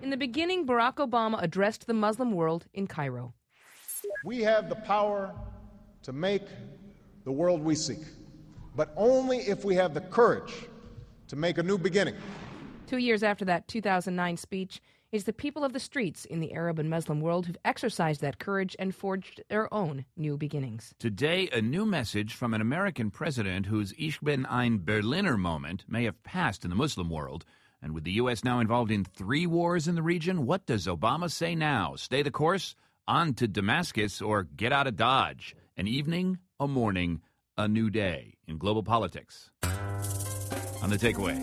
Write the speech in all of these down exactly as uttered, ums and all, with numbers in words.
In the beginning, Barack Obama addressed the Muslim world in Cairo. We have the power to make the world we seek, but only if we have the courage to make a new beginning. Two years after that two thousand nine speech, it's the people of the streets in the Arab and Muslim world who've exercised that courage and forged their own new beginnings. Today, a new message from an American president whose Ich bin ein Berliner moment may have passed in the Muslim world. And with the U S now involved in three wars in the region, what does Obama say now? Stay the course, on to Damascus, or get out of Dodge? An evening, a morning, a new day in global politics. On The Takeaway.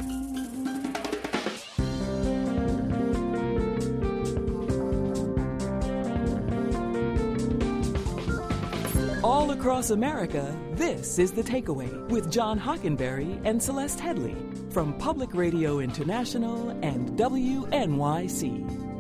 All across America, this is The Takeaway with John Hockenberry and Celeste Headley from Public Radio International and W N Y C.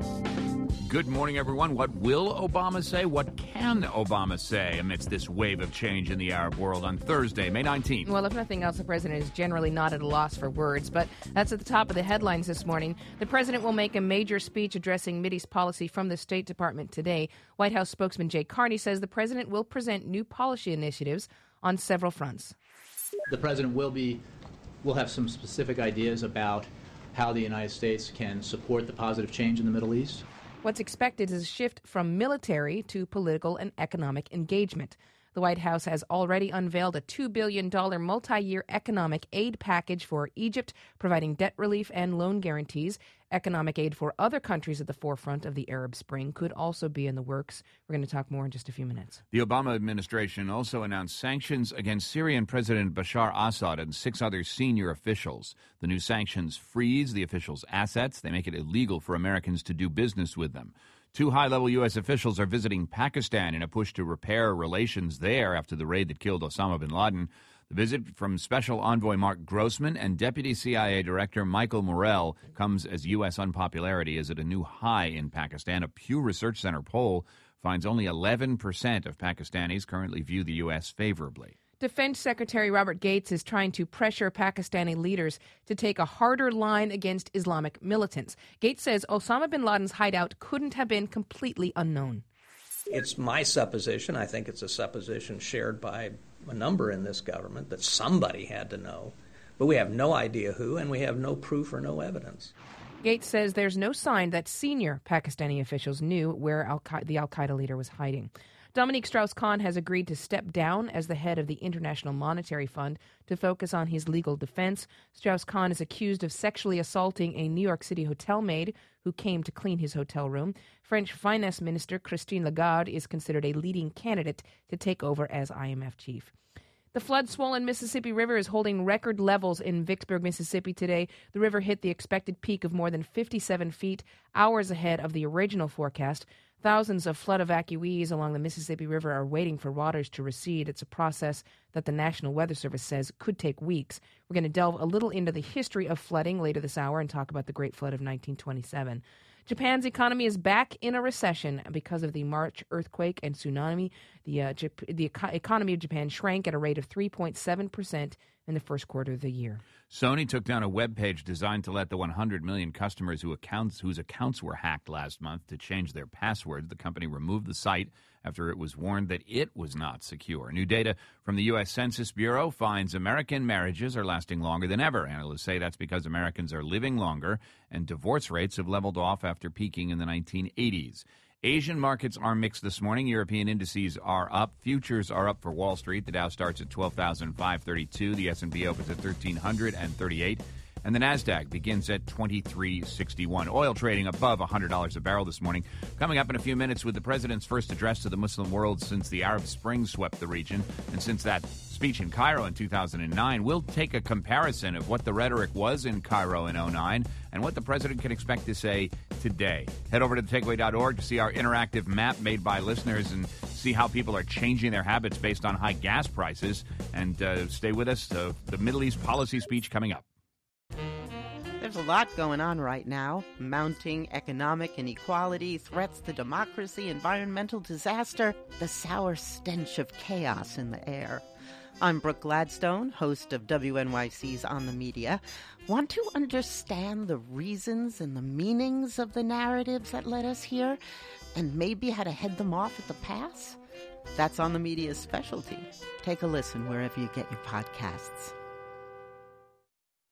Good morning, everyone. What will Obama say? What can Obama say amidst this wave of change in the Arab world on Thursday, May nineteenth? Well, if nothing else, the president is generally not at a loss for words, but that's at the top of the headlines this morning. The president will make a major speech addressing Mideast policy from the State Department today. White House spokesman Jay Carney says the president will present new policy initiatives on several fronts. The president will be will have some specific ideas about how the United States can support the positive change in the Middle East. What's expected is a shift from military to political and economic engagement. The White House has already unveiled a two billion dollars multi-year economic aid package for Egypt, providing debt relief and loan guarantees. Economic aid for other countries at the forefront of the Arab Spring could also be in the works. We're going to talk more in just a few minutes. The Obama administration also announced sanctions against Syrian President Bashar Assad and six other senior officials. The new sanctions freeze the officials' assets. They make it illegal for Americans to do business with them. Two high-level U S officials are visiting Pakistan in a push to repair relations there after the raid that killed Osama bin Laden. The visit from Special Envoy Mark Grossman and Deputy C I A Director Michael Morell comes as U S unpopularity is at a new high in Pakistan. A Pew Research Center poll finds only eleven percent of Pakistanis currently view the U S favorably. Defense Secretary Robert Gates is trying to pressure Pakistani leaders to take a harder line against Islamic militants. Gates says Osama bin Laden's hideout couldn't have been completely unknown. It's my supposition, I think it's a supposition shared by a number in this government, that somebody had to know. But we have no idea who, and we have no proof or no evidence. Gates says there's no sign that senior Pakistani officials knew where Al- the al-Qaeda leader was hiding. Dominique Strauss-Kahn has agreed to step down as the head of the International Monetary Fund to focus on his legal defense. Strauss-Kahn is accused of sexually assaulting a New York City hotel maid who came to clean his hotel room. French Finance Minister Christine Lagarde is considered a leading candidate to take over as I M F chief. The flood-swollen Mississippi River is holding record levels in Vicksburg, Mississippi today. The river hit the expected peak of more than fifty-seven feet, hours ahead of the original forecast. Thousands of flood evacuees along the Mississippi River are waiting for waters to recede. It's a process that the National Weather Service says could take weeks. We're going to delve a little into the history of flooding later this hour and talk about the Great Flood of nineteen twenty-seven. Japan's economy is back in a recession because of the March earthquake and tsunami. The, uh, Jap- the eco- economy of Japan shrank at a rate of three point seven percent in the first quarter of the year. Sony took down a web page designed to let the one hundred million customers who accounts, whose accounts were hacked last month to change their passwords. The company removed the site after it was warned that it was not secure. New data from the U S Census Bureau finds American marriages are lasting longer than ever. Analysts say that's because Americans are living longer and divorce rates have leveled off after peaking in the nineteen eighties. Asian markets are mixed this morning. European indices are up. Futures are up for Wall Street. The Dow starts at twelve thousand five hundred thirty-two. The S and P opens at thirteen hundred thirty-eight. And the Nasdaq begins at twenty-three sixty-one. Oil trading above one hundred dollars a barrel this morning. Coming up in a few minutes with the president's first address to the Muslim world since the Arab Spring swept the region. And since that speech in Cairo in two thousand nine, we'll take a comparison of what the rhetoric was in Cairo in oh nine and what the president can expect to say today. Head over to the takeaway dot org to see our interactive map made by listeners and see how people are changing their habits based on high gas prices. And uh, stay with us. Uh, the Middle East policy speech coming up. There's a lot going on right now. Mounting economic inequality, threats to democracy, environmental disaster, the sour stench of chaos in the air. I'm Brooke Gladstone, host of W N Y C's On the Media. Want to understand the reasons and the meanings of the narratives that led us here, and maybe how to head them off at the pass? That's On the Media's specialty. Take a listen wherever you get your podcasts.